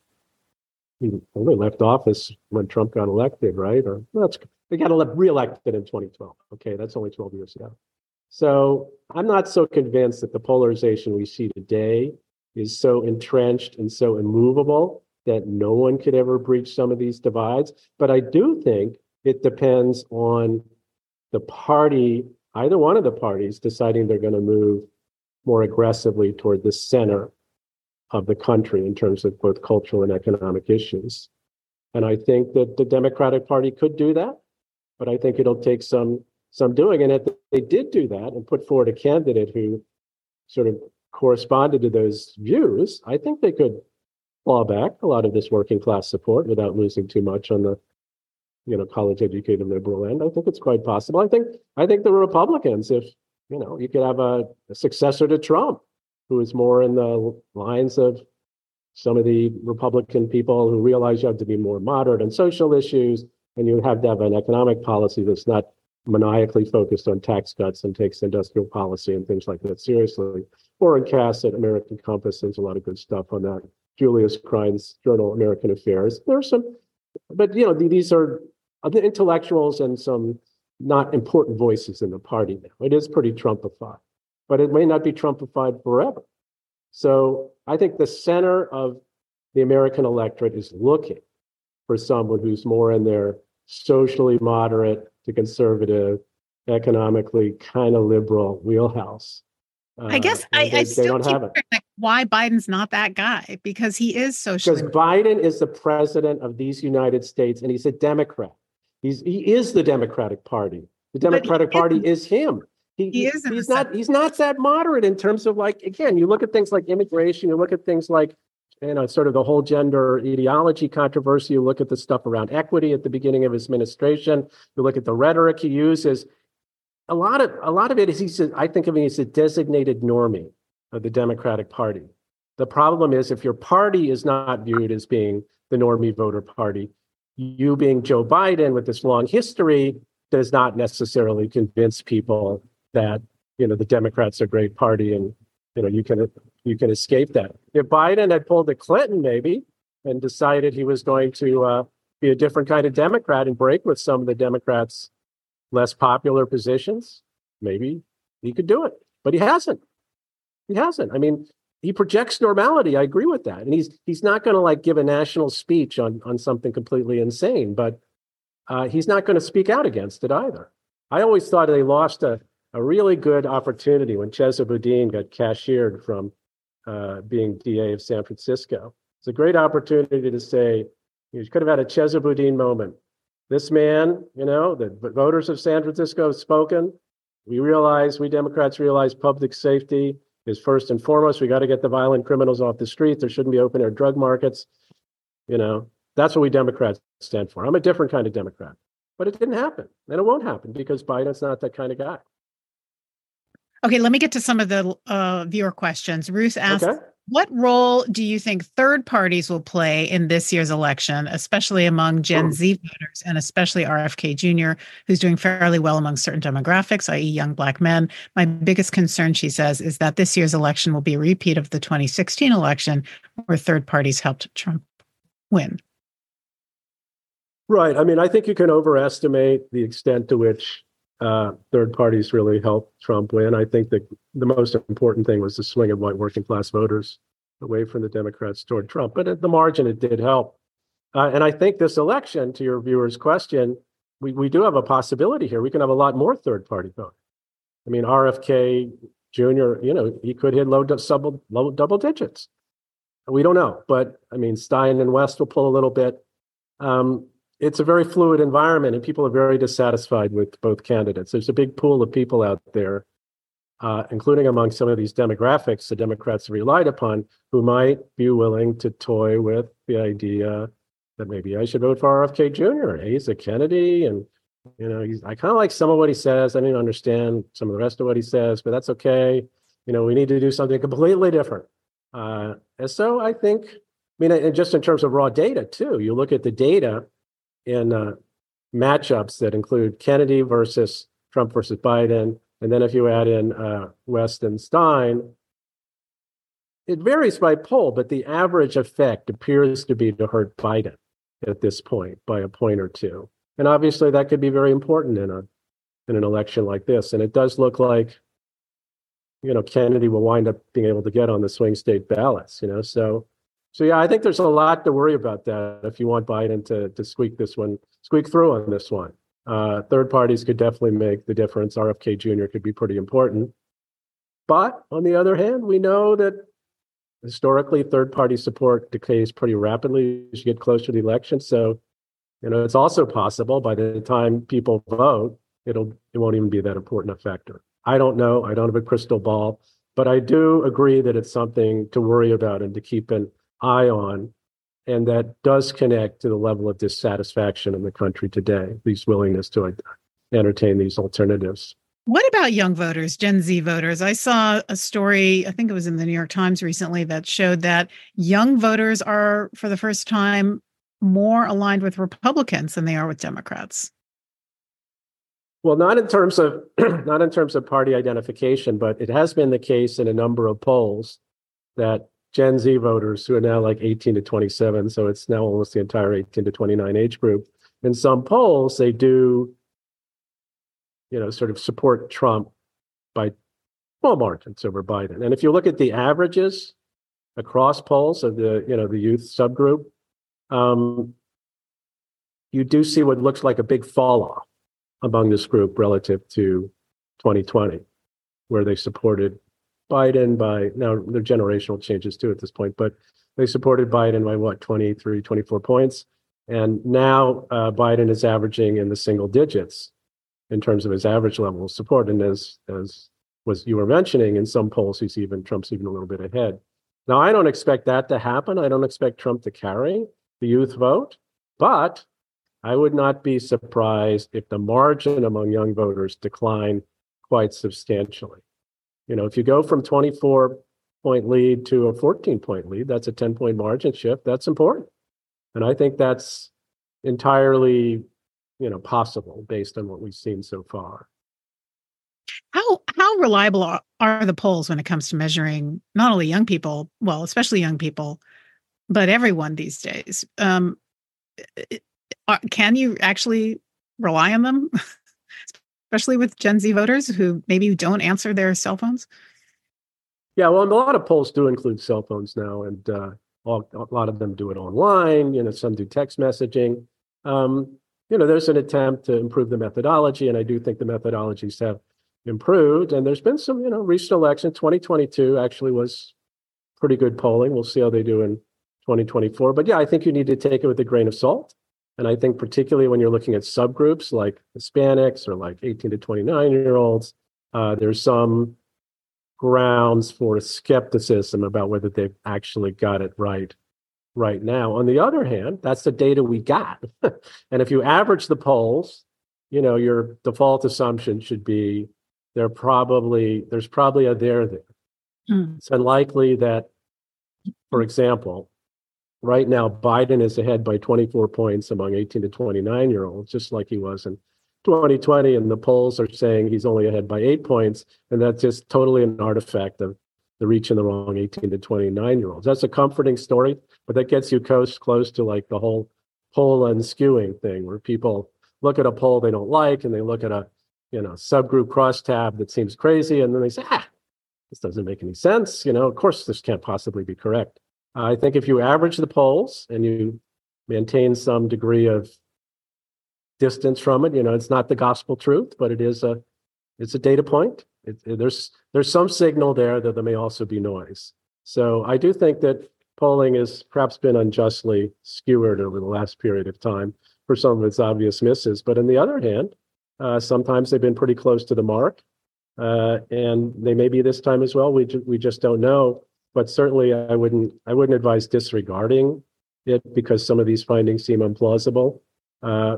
he only left office when Trump got elected, right? Or well, that's, they got reelected in twenty twelve. Okay, that's only twelve years ago. So I'm not so convinced that the polarization we see today is so entrenched and so immovable that no one could ever breach some of these divides. But I do think it depends on the party, either one of the parties, deciding they're going to move more aggressively toward the center of the country in terms of both cultural and economic issues. And I think that the Democratic Party could do that, but I think it'll take some some doing. And if they did do that and put forward a candidate who sort of corresponded to those views, I think they could claw back a lot of this working class support without losing too much on the, you know, college educated liberal end. I think it's quite possible. I think I think the Republicans, if, you know, you could have a, a successor to Trump who is more in the lines of some of the Republican people who realize you have to be more moderate on social issues, and you have to have an economic policy that's not maniacally focused on tax cuts and takes industrial policy and things like that seriously. Warren Cass at American Compass, there's a lot of good stuff on that. Julius Krine's journal, American Affairs. There's some, but you know, these are the intellectuals and some not important voices in the party now. It is pretty Trumpified, but it may not be Trumpified forever. So I think the center of the American electorate is looking for someone who's more in their socially moderate to conservative, economically kind of liberal wheelhouse. Uh, I guess I, they, I they still don't keep have it. like, why Biden's not that guy, because he is socially. Because Biden is the president of these United States, and he's a Democrat. He's he is the Democratic Party. The Democratic Party is him. He, He is in he's the not. He's not that moderate in terms of, like, again, you look at things like immigration. You look at things like, you know, sort of the whole gender ideology controversy. You look at the stuff around equity at the beginning of his administration. You look at the rhetoric he uses. A lot of a lot of it is he's. A, I think of him as a designated normie of the Democratic Party. The problem is, if your party is not viewed as being the normie voter party, you being Joe Biden with this long history does not necessarily convince people that, you know, the Democrats are a great party and, you know, you can you can escape that. If Biden had pulled a Clinton maybe and decided he was going to uh, be a different kind of Democrat and break with some of the Democrats' less popular positions, maybe he could do it. But he hasn't. He hasn't. I mean, he projects normality. I agree with that. And he's he's not going to like give a national speech on, on something completely insane, but uh, he's not going to speak out against it either. I always thought they lost a, a really good opportunity when Chesa Boudin got cashiered from uh, being D A of San Francisco. It's a great opportunity to say, you could have had a Chesa Boudin moment. This man, you know, the voters of San Francisco have spoken. We realize, we Democrats realize public safety is first and foremost. We got to get the violent criminals off the street. There shouldn't be open air drug markets. You know, that's what we Democrats stand for. I'm a different kind of Democrat, but it didn't happen, and it won't happen because Biden's not that kind of guy. Okay, let me get to some of the uh, viewer questions. Ruth asked, Okay. what role do you think third parties will play in this year's election, especially among Gen Z voters and especially R F K Junior, who's doing fairly well among certain demographics, that is young Black men? My biggest concern, she says, is that this year's election will be a repeat of the twenty sixteen election where third parties helped Trump win. Right. I mean, I think you can overestimate the extent to which uh, third parties really helped Trump win. I think that the most important thing was the swing of white working class voters away from the Democrats toward Trump. But at the margin, it did help. Uh, and I think this election, to your viewer's question, we, we do have a possibility here. We can have a lot more third party voting. I mean, R F K Junior, you know, he could hit low, sub, low double digits. We don't know. But I mean, Stein and West will pull a little bit. Um, It's a very fluid environment, and people are very dissatisfied with both candidates. There's a big pool of people out there, uh, including among some of these demographics the Democrats relied upon, who might be willing to toy with the idea that maybe I should vote for R F K Junior He's a Kennedy, and you know, he's, I kind of like some of what he says. I didn't understand some of the rest of what he says, but that's okay. You know, we need to do something completely different. Uh, and so I think, I mean, and just in terms of raw data too, you look at the data in uh, matchups that include Kennedy versus Trump versus Biden. And then if you add in uh, West and Stein, it varies by poll, but the average effect appears to be to hurt Biden at this point by a point or two. And obviously that could be very important in a in an election like this. And it does look like, you know, Kennedy will wind up being able to get on the swing state ballots, you know, so So, yeah, I think there's a lot to worry about that if you want Biden to, to squeak this one, squeak through on this one. Uh, third parties could definitely make the difference. R F K Junior could be pretty important. But on the other hand, we know that historically third party support decays pretty rapidly as you get closer to the election. So, you know, it's also possible by the time people vote, it'll it won't even be that important a factor. I don't know. I don't have a crystal ball, but I do agree that it's something to worry about and to keep an eye on, and that does connect to the level of dissatisfaction in the country today, these willingness to entertain these alternatives. What about young voters, Gen Z voters? I saw a story, I think it was in the New York Times recently, that showed that young voters are, for the first time, more aligned with Republicans than they are with Democrats. Well, not in terms of not in terms of party identification, but it has been the case in a number of polls that Gen Z voters, who are now like eighteen to twenty-seven, so it's now almost the entire eighteen to twenty-nine age group, in some polls, they do, you know, sort of support Trump by small margins over Biden. And if you look at the averages across polls of the, you know, the youth subgroup, um, you do see what looks like a big fall off among this group relative to twenty twenty, where they supported Biden by, now there are generational changes too at this point, but they supported Biden by what, twenty-three, twenty-four points. And now uh, Biden is averaging in the single digits in terms of his average level of support. And as, as was you were mentioning, in some polls, he's even, Trump's even a little bit ahead. Now, I don't expect that to happen. I don't expect Trump to carry the youth vote, but I would not be surprised if the margin among young voters declined quite substantially. You know, if you go from twenty-four point lead to a fourteen point lead, that's a ten point margin shift. That's important. And I think that's entirely, you know, possible based on what we've seen so far. How how reliable are, are the polls when it comes to measuring not only young people, well, especially young people, but everyone these days? Um, are, can you actually rely on them? Especially with Gen Z voters who maybe don't answer their cell phones? Yeah, well, a lot of polls do include cell phones now, and uh, all, a lot of them do it online. You know, some do text messaging. Um, you know, there's an attempt to improve the methodology, and I do think the methodologies have improved. And there's been some, you know, recent election. twenty twenty-two actually was pretty good polling. We'll see how they do in twenty twenty-four. But yeah, I think you need to take it with a grain of salt. And I think particularly when you're looking at subgroups like Hispanics or like eighteen to twenty-nine year olds, Uh, there's some grounds for skepticism about whether they've actually got it right right now. On the other hand, that's the data we got. And if you average the polls, you know, your default assumption should be they're probably, there's probably a there there. Mm. It's unlikely that, for example, right now, Biden is ahead by twenty-four points among eighteen to twenty-nine year olds, just like he was in twenty twenty. And the polls are saying he's only ahead by eight points. And that's just totally an artifact of the reach in the wrong eighteen to twenty-nine year olds. That's a comforting story, but that gets you close, close to like the whole poll unskewing thing, where people look at a poll they don't like and they look at a, you know, subgroup crosstab that seems crazy. And then they say, ah, this doesn't make any sense. You know, of course, this can't possibly be correct. Uh, I think if you average the polls and you maintain some degree of distance from it, you know, it's not the gospel truth, but it is a, it's a data point. It, it, there's there's some signal there that there may also be noise. So I do think that polling has perhaps been unjustly skewered over the last period of time for some of its obvious misses. But on the other hand, uh, sometimes they've been pretty close to the mark, uh, and they may be this time as well. We ju- we just don't know. But certainly, I wouldn't I wouldn't advise disregarding it because some of these findings seem implausible. Uh,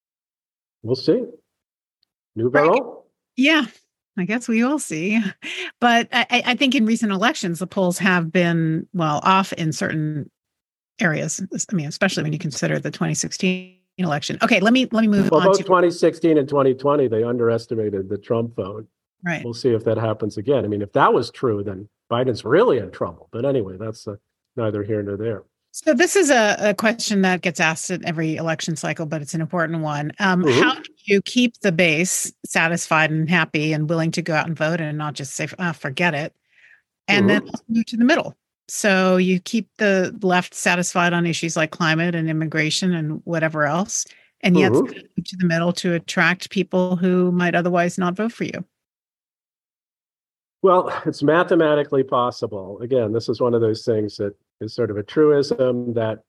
we'll see. New barrel? Yeah, I guess we will see. But I, I think in recent elections, the polls have been, well, off in certain areas. I mean, especially when you consider the twenty sixteen election. Okay, let me let me move well, on. Both to twenty sixteen and twenty twenty, they underestimated the Trump vote. Right. We'll see if that happens again. I mean, if that was true, then Biden's really in trouble. But anyway, that's uh, neither here nor there. So this is a, a question that gets asked at every election cycle, but it's an important one. Um, mm-hmm. How do you keep the base satisfied and happy and willing to go out and vote and not just say, oh, forget it, and mm-hmm. then move to the middle? So you keep the left satisfied on issues like climate and immigration and whatever else, and yet mm-hmm. move to the middle to attract people who might otherwise not vote for you. Well, it's mathematically possible. Again, this is one of those things that is sort of a truism that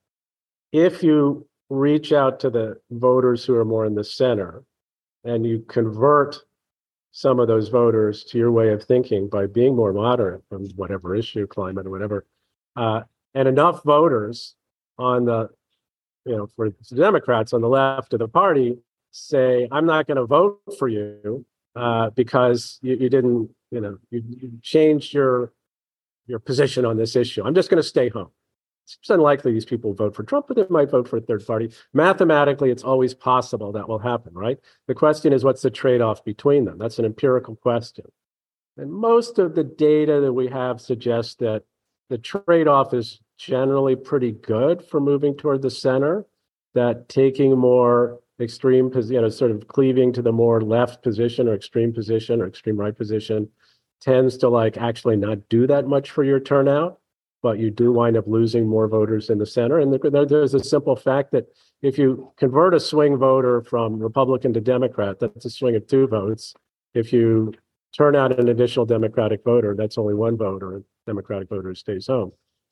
if you reach out to the voters who are more in the center and you convert some of those voters to your way of thinking by being more moderate on whatever issue, climate or whatever, uh, and enough voters on the, you know, for the Democrats on the left of the party say, I'm not going to vote for you uh, because you, you didn't, you know, you, you changed your your position on this issue. I'm just going to stay home. It's unlikely these people vote for Trump, but they might vote for a third party. Mathematically, it's always possible that will happen, right? The question is, what's the trade-off between them? That's an empirical question. And most of the data that we have suggests that the trade-off is generally pretty good for moving toward the center, that taking more extreme, you know, sort of cleaving to the more left position or extreme position or extreme right position tends to like actually not do that much for your turnout, but you do wind up losing more voters in the center. And there's a simple fact that if you convert a swing voter from Republican to Democrat, that's a swing of two votes. If you turn out an additional Democratic voter, that's only one voter, and Democratic voter stays home.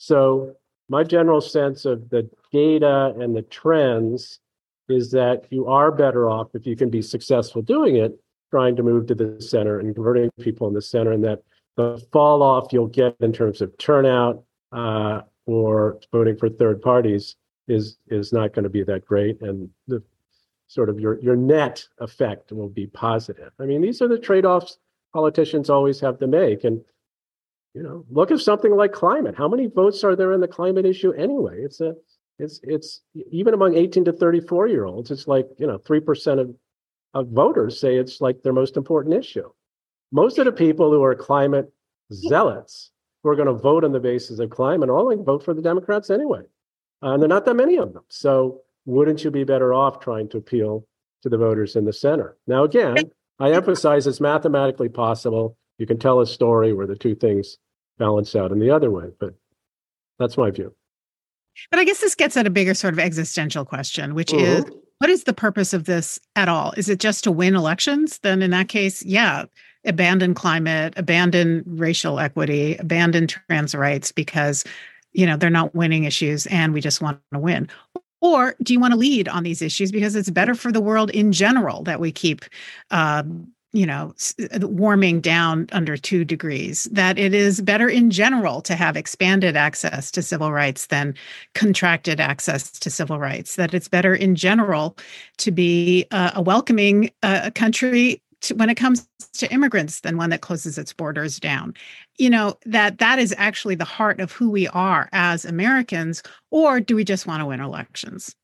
So my general sense of the data and the trends is that you are better off if you can be successful doing it, trying to move to the center and converting people in the center, and that the fall off you'll get in terms of turnout uh, or voting for third parties is is not going to be that great, and the sort of your your net effect will be positive. I mean, these are the trade-offs politicians always have to make, and you know, look at something like climate. How many votes are there in the climate issue anyway? It's a it's it's even among eighteen to thirty-four year olds, it's like, you know, three percent of of voters say it's like their most important issue. Most of the people who are climate zealots who are going to vote on the basis of climate are only vote for the Democrats anyway. Uh, and there are not that many of them. So wouldn't you be better off trying to appeal to the voters in the center? Now, again, I emphasize it's mathematically possible. You can tell a story where the two things balance out in the other way, but that's my view. But I guess this gets at a bigger sort of existential question, which mm-hmm. is, what is the purpose of this at all? Is it just to win elections? Then in that case, yeah, abandon climate, abandon racial equity, abandon trans rights because, you know, they're not winning issues and we just want to win. Or do you want to lead on these issues because it's better for the world in general that we keep uh, you know, warming down under two degrees, that it is better in general to have expanded access to civil rights than contracted access to civil rights, that it's better in general to be uh, a welcoming uh, country to, when it comes to immigrants than one that closes its borders down. You know, that that is actually the heart of who we are as Americans, or do we just want to win elections?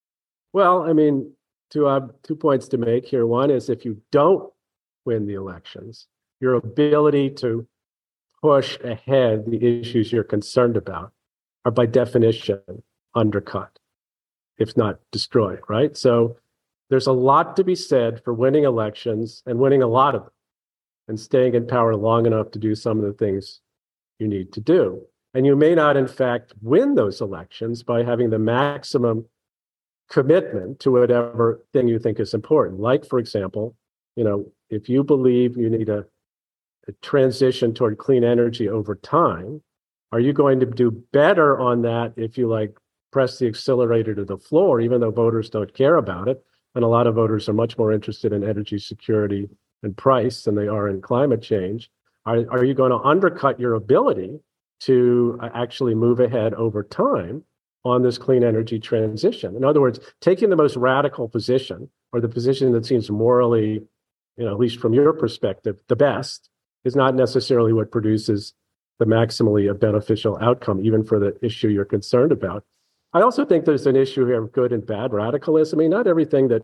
Well, I mean, two, uh, two points to make here. One is if you don't win the elections, your ability to push ahead the issues you're concerned about are by definition undercut, if not destroyed, right? So there's a lot to be said for winning elections and winning a lot of them and staying in power long enough to do some of the things you need to do. And you may not, in fact, win those elections by having the maximum commitment to whatever thing you think is important. Like, for example, you know, if you believe you need a, a transition toward clean energy over time, are you going to do better on that if you like press the accelerator to the floor, even though voters don't care about it? And a lot of voters are much more interested in energy security and price than they are in climate change. Are, are you going to undercut your ability to actually move ahead over time on this clean energy transition? In other words, taking the most radical position, or the position that seems morally, you know, at least from your perspective, the best, is not necessarily what produces the maximally beneficial outcome, even for the issue you're concerned about. I also think there's an issue here of good and bad radicalism. I mean, not everything that,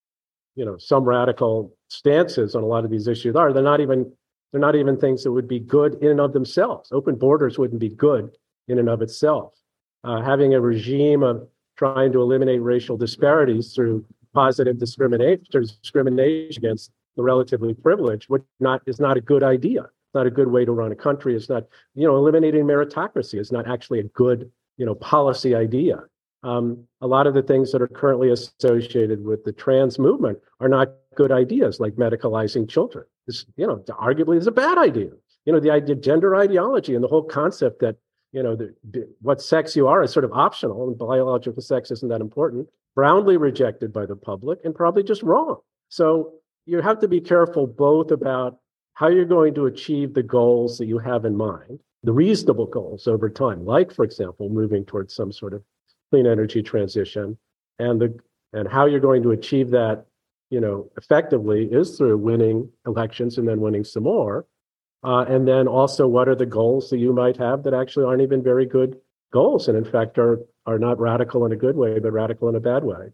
you know, some radical stances on a lot of these issues are, they're not even, they're not even things that would be good in and of themselves. Open borders wouldn't be good in and of itself. Uh, having a regime of trying to eliminate racial disparities through positive discrimination, discrimination against the relatively privileged would not is not a good idea. It's not a good way to run a country. It's not, you know, eliminating meritocracy is not actually a good, you know, policy idea. Um, a lot of the things that are currently associated with the trans movement are not good ideas, like medicalizing children. This, you know, arguably is a bad idea. You know, the idea, gender ideology and the whole concept that, you know, the, the, what sex you are is sort of optional and biological sex isn't that important, roundly rejected by the public and probably just wrong. So you have to be careful both about how you're going to achieve the goals that you have in mind, the reasonable goals over time, like, for example, moving towards some sort of clean energy transition, and the and how you're going to achieve that, you know, effectively is through winning elections and then winning some more. Uh, and then also, what are the goals that you might have that actually aren't even very good goals, and in fact are are not radical in a good way, but radical in a bad way.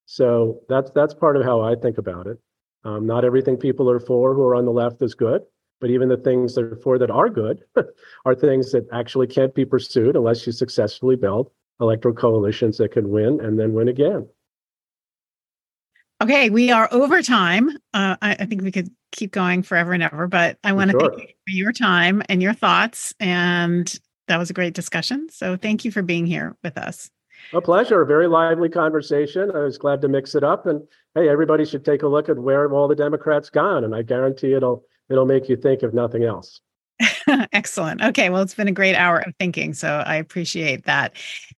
So that's that's part of how I think about it. Um, not everything people are for who are on the left is good, but even the things that are for that are good are things that actually can't be pursued unless you successfully build electoral coalitions that can win and then win again. Okay, we are over time. Uh, I, I think we could keep going forever and ever, but I want to Sure. thank you for your time and your thoughts. And that was a great discussion. So thank you for being here with us. A pleasure. A very lively conversation. I was glad to mix it up. And hey, everybody should take a look at where have all the Democrats gone. And I guarantee it'll it'll make you think if nothing else. Excellent. Okay, well, it's been a great hour of thinking, so I appreciate that.